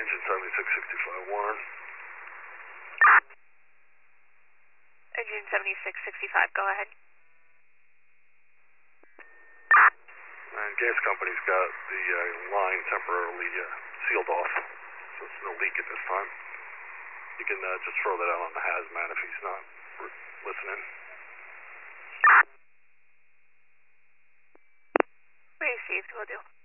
engine 7665 Warren. Engine 7665, go ahead. And gas company's got the line temporarily sealed off, so there's no leak at this time. You can just throw that out on the hazmat if he's not listening. Received, will do.